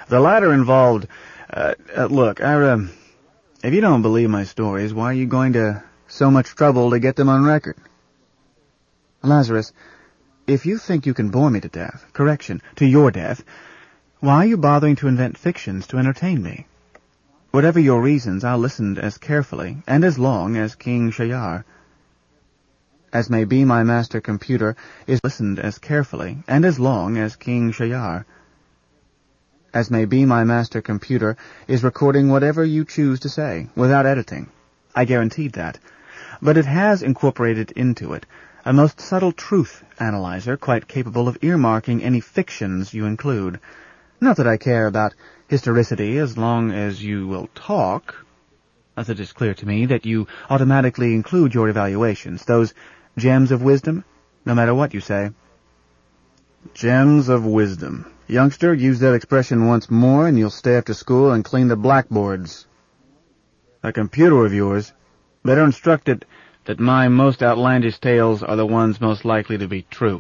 The latter involved... Uh, uh, look, Ira, uh, if you don't believe my stories, why are you going to so much trouble to get them on record? Lazarus, if you think you can bore me to death, correction, to your death, why are you bothering to invent fictions to entertain me? Whatever your reasons, I'll listen as carefully and as long as King Shayar. As may be, my master computer is listened as carefully and as long as King Shayar. As may be, my master computer is recording whatever you choose to say, without editing. I guaranteed that. But it has incorporated into it a most subtle truth analyzer quite capable of earmarking any fictions you include. Not that I care about historicity as long as you will talk, as it is clear to me that you automatically include your evaluations, those gems of wisdom, no matter what you say. Gems of wisdom. Youngster, use that expression once more and you'll stay after school and clean the blackboards. A computer of yours, better instruct it that my most outlandish tales are the ones most likely to be true.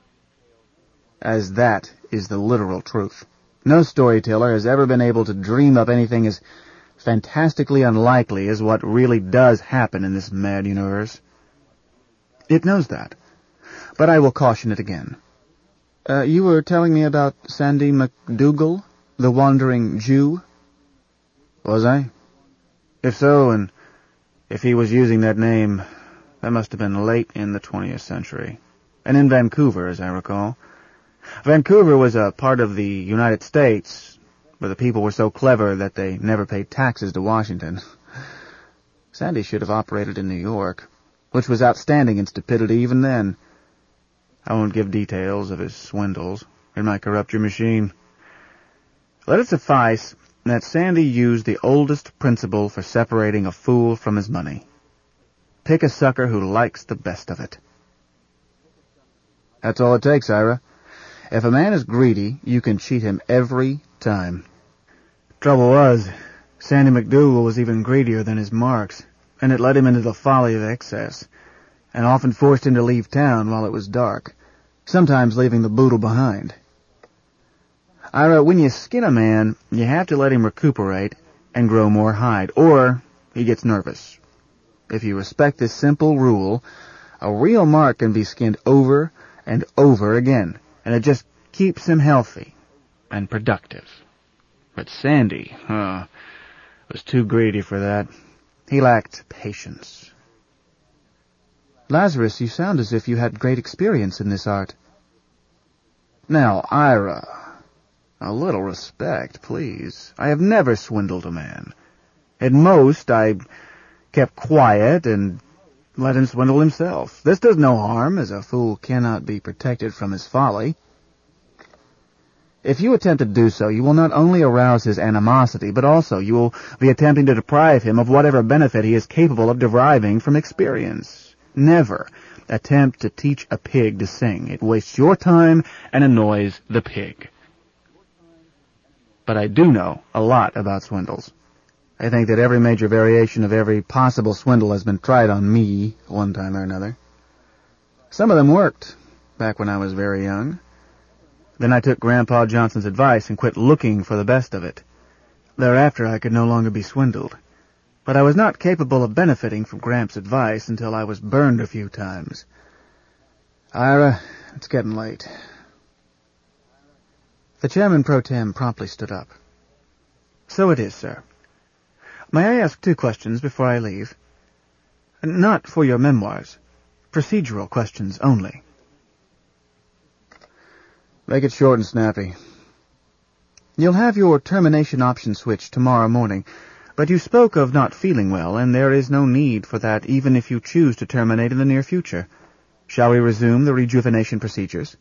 As that is the literal truth. No storyteller has ever been able to dream up anything as fantastically unlikely as what really does happen in this mad universe. It knows that, but I will caution it again. Uh, you were telling me about Sandy McDougal, the Wandering Jew? Was I? If so, and if he was using that name, that must have been late in the twentieth century, and in Vancouver, as I recall. Vancouver was a part of the United States, where the people were so clever that they never paid taxes to Washington. Sandy should have operated in New York, which was outstanding in stupidity even then. I won't give details of his swindles. It might corrupt your machine. Let it suffice that Sandy used the oldest principle for separating a fool from his money. Pick a sucker who likes the best of it. That's all it takes, Ira. If a man is greedy, you can cheat him every time. Trouble was, Sandy McDougal was even greedier than his marks, and it led him into the folly of excess, and often forced him to leave town while it was dark, sometimes leaving the boodle behind. Ira, when you skin a man, you have to let him recuperate and grow more hide, or he gets nervous. If you respect this simple rule, a real mark can be skinned over and over again, and it just keeps him healthy and productive. But Sandy, uh, was too greedy for that. He lacked patience. Lazarus, you sound as if you had great experience in this art. Now, Ira, a little respect, please. I have never swindled a man. At most, I kept quiet and let him swindle himself. This does no harm, as a fool cannot be protected from his folly. If you attempt to do so, you will not only arouse his animosity, but also you will be attempting to deprive him of whatever benefit he is capable of deriving from experience. Never attempt to teach a pig to sing. It wastes your time and annoys the pig. But I do know a lot about swindles. I think that every major variation of every possible swindle has been tried on me one time or another. Some of them worked, back when I was very young. Then I took Grandpa Johnson's advice and quit looking for the best of it. Thereafter I could no longer be swindled. But I was not capable of benefiting from Gramps' advice until I was burned a few times. Ira, it's getting late. The chairman pro tem promptly stood up. So it is, sir. May I ask two questions before I leave? Not for your memoirs. Procedural questions only. Make it short and snappy. You'll have your termination option switched tomorrow morning, but you spoke of not feeling well, and there is no need for that even if you choose to terminate in the near future. Shall we resume the rejuvenation procedures?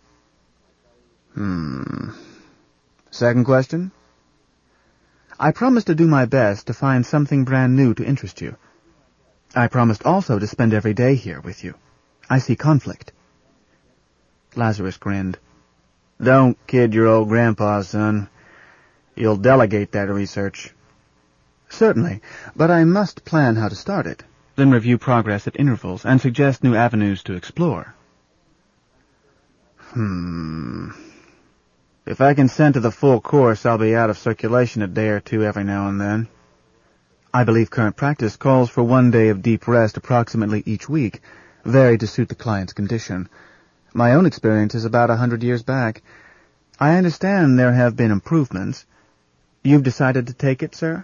Hmm. Second question? I promised to do my best to find something brand new to interest you. I promised also to spend every day here with you. I see conflict. Lazarus grinned. Don't kid your old grandpa, son. You'll delegate that research. Certainly, but I must plan how to start it, then review progress at intervals and suggest new avenues to explore. Hmm. If I consent to the full course, I'll be out of circulation a day or two every now and then. I believe current practice calls for one day of deep rest approximately each week, varied to suit the client's condition. My own experience is about a hundred years back. I understand there have been improvements. You've decided to take it, sir?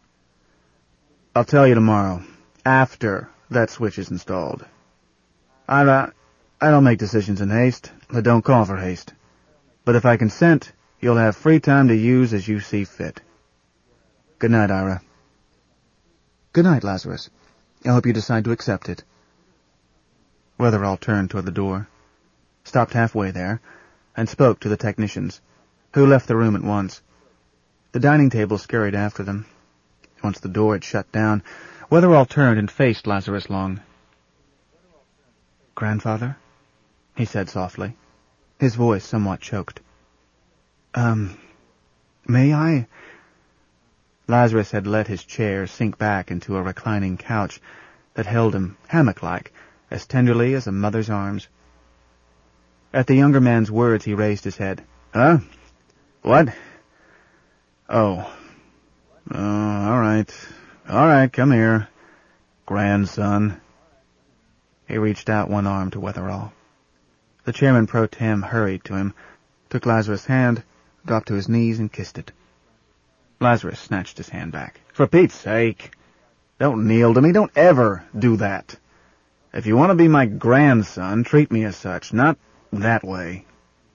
I'll tell you tomorrow, after that switch is installed. I, uh, I don't make decisions in haste. I don't call for haste. But if I consent, you'll have free time to use as you see fit. Good night, Ira. Good night, Lazarus. I hope you decide to accept it. Weatherall turned toward the door, stopped halfway there, and spoke to the technicians, who left the room at once. The dining table scurried after them. Once the door had shut down, Weatherall turned and faced Lazarus Long. "Grandfather?" he said softly, his voice somewhat choked. Um, may I? Lazarus had let his chair sink back into a reclining couch that held him, hammock-like, as tenderly as a mother's arms. At the younger man's words, he raised his head. Huh? What? Oh. Oh, all right. All right, come here, grandson. He reached out one arm to Weatherall. The chairman pro tem hurried to him, took Lazarus' hand, dropped to his knees, and kissed it. Lazarus snatched his hand back. For Pete's sake, don't kneel to me. Don't ever do that. If you want to be my grandson, treat me as such, not that way.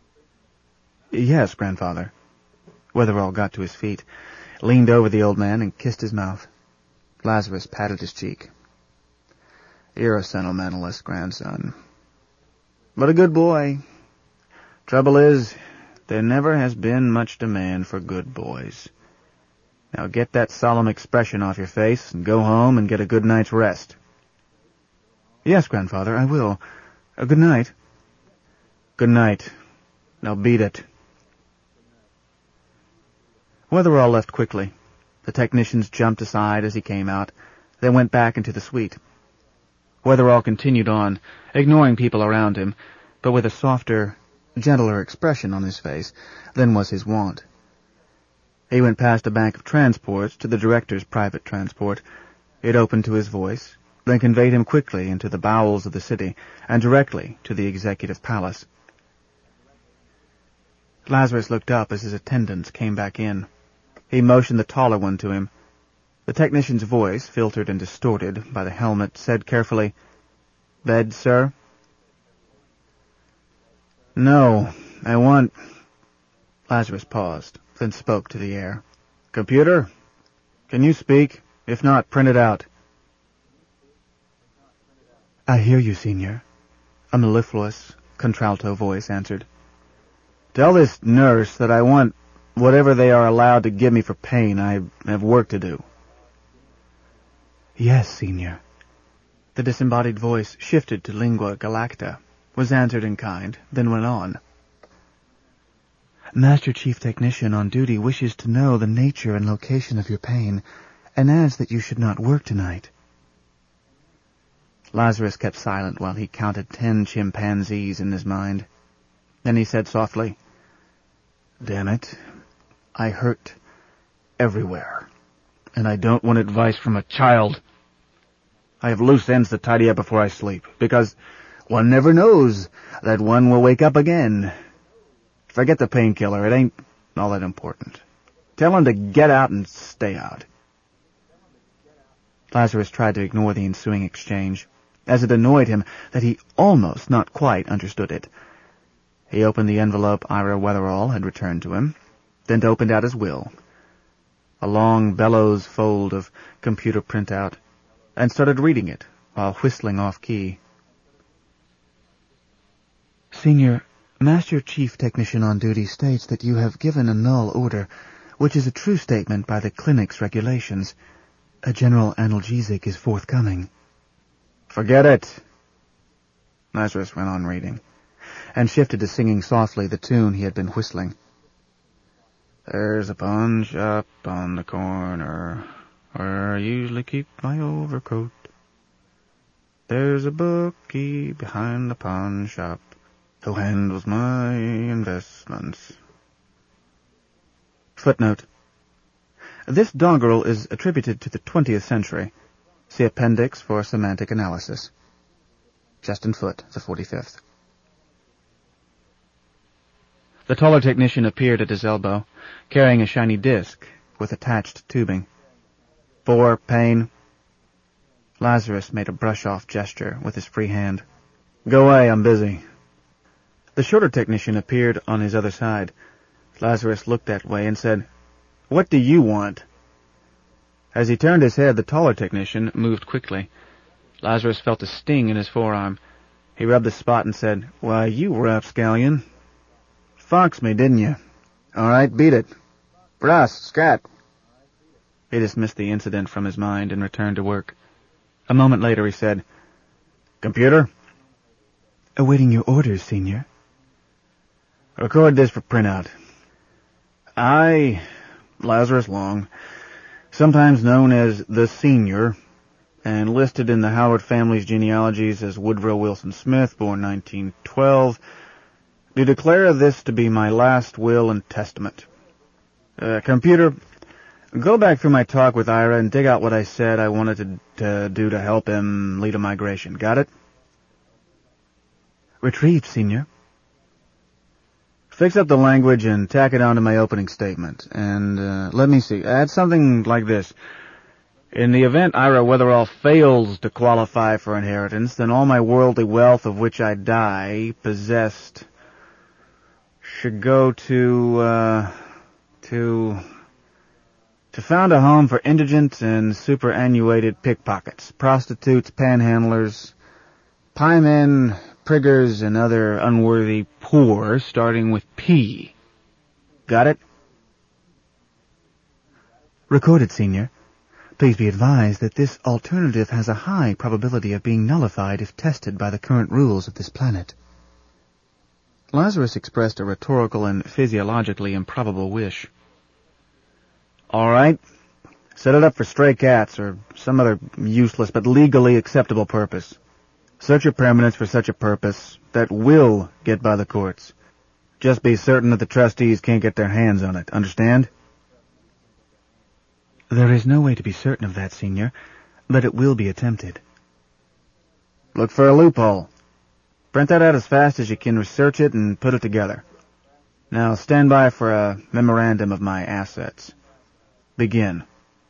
Yes, grandfather. Weatherall got to his feet, leaned over the old man, and kissed his mouth. Lazarus patted his cheek. You're a sentimentalist, grandson. But a good boy. Trouble is, there never has been much demand for good boys. Now get that solemn expression off your face and go home and get a good night's rest. Yes, grandfather, I will. Uh, good night. Good night. Now beat it. Weatherall left quickly. The technicians jumped aside as he came out, then went back into the suite. Weatherall continued on, ignoring people around him, but with a softer, gentler expression on his face than was his wont. He went past a bank of transports to the director's private transport. It opened to his voice, then conveyed him quickly into the bowels of the city and directly to the executive palace. Lazarus looked up as his attendants came back in. He motioned the taller one to him. The technician's voice, filtered and distorted by the helmet, said carefully, Bed, sir? No, I want... Lazarus paused, then spoke to the air. Computer, can you speak? If not, print it out. I hear you, Senior, a mellifluous, contralto voice answered. Tell this nurse that I want whatever they are allowed to give me for pain. I have work to do. Yes, Senior. The disembodied voice shifted to lingua galacta, was answered in kind, then went on. Master Chief Technician on duty wishes to know the nature and location of your pain, and adds that you should not work tonight. Lazarus kept silent while he counted ten chimpanzees in his mind. Then he said softly, Damn it, I hurt everywhere, and I don't want advice from a child. I have loose ends to tidy up before I sleep, because one never knows that one will wake up again. Forget the painkiller, it ain't all that important. Tell him to get out and stay out. Lazarus tried to ignore the ensuing exchange, as it annoyed him that he almost, not quite, understood it. He opened the envelope Ira Weatherall had returned to him, then opened out his will, a long bellows fold of computer printout, and started reading it while whistling off-key. Senior, Master Chief Technician on duty states that you have given a null order, which is a true statement by the clinic's regulations. A general analgesic is forthcoming. Forget it. Lazarus went on reading, and shifted to singing softly the tune he had been whistling. There's a pawn shop on the corner, where I usually keep my overcoat. There's a bookie behind the pawn shop, who handles my investments. Footnote. This doggerel is attributed to the twentieth century. See appendix for semantic analysis. Justin Foote, the forty-fifth. The taller technician appeared at his elbow, carrying a shiny disc with attached tubing. Four, pain. Lazarus made a brush-off gesture with his free hand. Go away, I'm busy. The shorter technician appeared on his other side. Lazarus looked that way and said, What do you want? As he turned his head, the taller technician moved quickly. Lazarus felt a sting in his forearm. He rubbed the spot and said, Why, you rapscallion. Foxed me, didn't you? All right, beat it. Brass, scat. He dismissed the incident from his mind and returned to work. A moment later he said, Computer? Awaiting your orders, Senior. Record this for printout. I, Lazarus Long, sometimes known as the Senior, and listed in the Howard family's genealogies as Woodrow Wilson Smith, born nineteen twelve, do declare this to be my last will and testament. Uh, computer, go back through my talk with Ira and dig out what I said I wanted to, to do to help him lead a migration. Got it? Retrieved, Senior. Fix up the language and tack it onto my opening statement. And, uh, let me see. Add something like this. In the event Ira Weatherall fails to qualify for inheritance, then all my worldly wealth of which I die, possessed, should go to, uh, to, to found a home for indigent and superannuated pickpockets, prostitutes, panhandlers, piemen, priggers, and other unworthy poor, starting with P. Got it? Recorded, Senior. Please be advised that this alternative has a high probability of being nullified if tested by the current rules of this planet. Lazarus expressed a rhetorical and physiologically improbable wish. All right. Set it up for stray cats or some other useless but legally acceptable purpose. Search your permanence for such a purpose that will get by the courts. Just be certain that the trustees can't get their hands on it. Understand? There is no way to be certain of that, Senior, but it will be attempted. Look for a loophole. Print that out as fast as you can research it and put it together. Now stand by for a memorandum of my assets. Begin.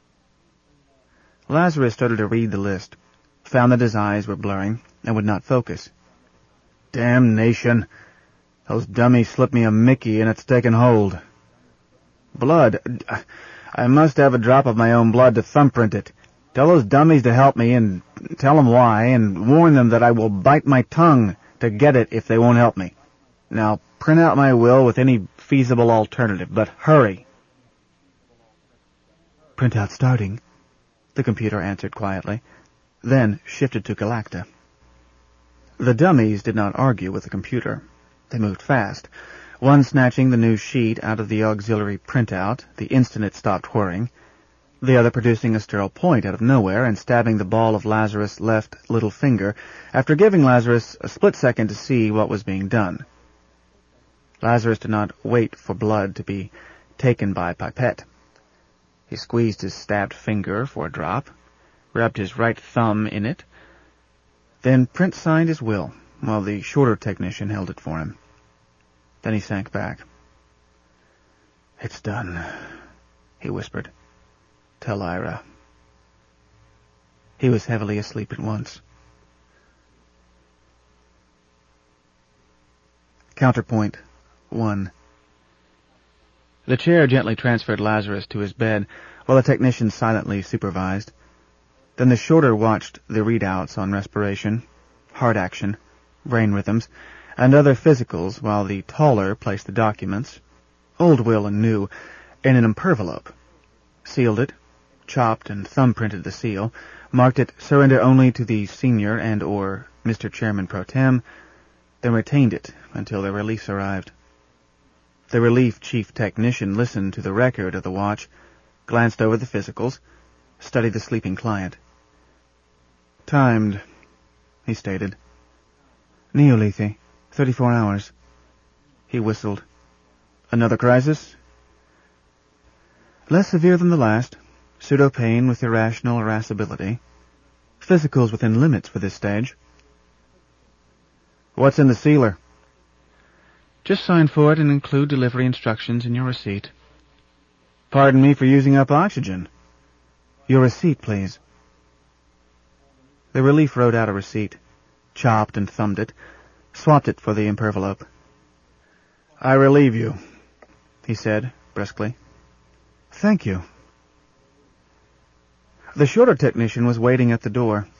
Lazarus started to read the list, found that his eyes were blurring and would not focus. Damnation! Those dummies slipped me a Mickey and it's taken hold. Blood. I must have a drop of my own blood to thumbprint it. Tell those dummies to help me and tell them why and warn them that I will bite my tongue to get it if they won't help me. Now, print out my will with any feasible alternative, but hurry. Printout starting, the computer answered quietly, then shifted to Galacta. The dummies did not argue with the computer. They moved fast, one snatching the new sheet out of the auxiliary printout the instant it stopped whirring, the other producing a sterile point out of nowhere and stabbing the ball of Lazarus' left little finger after giving Lazarus a split second to see what was being done. Lazarus did not wait for blood to be taken by pipette. He squeezed his stabbed finger for a drop, rubbed his right thumb in it, then Prince signed his will, while the shorter technician held it for him. Then he sank back. It's done, he whispered. Tell Ira. He was heavily asleep at once. Counterpoint one. The chair gently transferred Lazarus to his bed, while the technician silently supervised. Then the shorter watched the readouts on respiration, heart action, brain rhythms, and other physicals, while the taller placed the documents, old will and new, in an impervelope, sealed it, chopped and thumbprinted the seal, marked it surrender only to the senior and or Mister Chairman Pro Tem, then retained it until their release arrived. The relief chief technician listened to the record of the watch, glanced over the physicals, studied the sleeping client. Timed, he stated. Neolethe, thirty-four hours. He whistled. Another crisis? Less severe than the last. Pseudopain with irrational irascibility. Physicals within limits for this stage. What's in the sealer? Just sign for it and include delivery instructions in your receipt. Pardon me for using up oxygen. Your receipt, please. The relief wrote out a receipt, chopped and thumbed it, swapped it for the impervelope. I relieve you, he said, briskly. Thank you. The shorter technician was waiting at the door.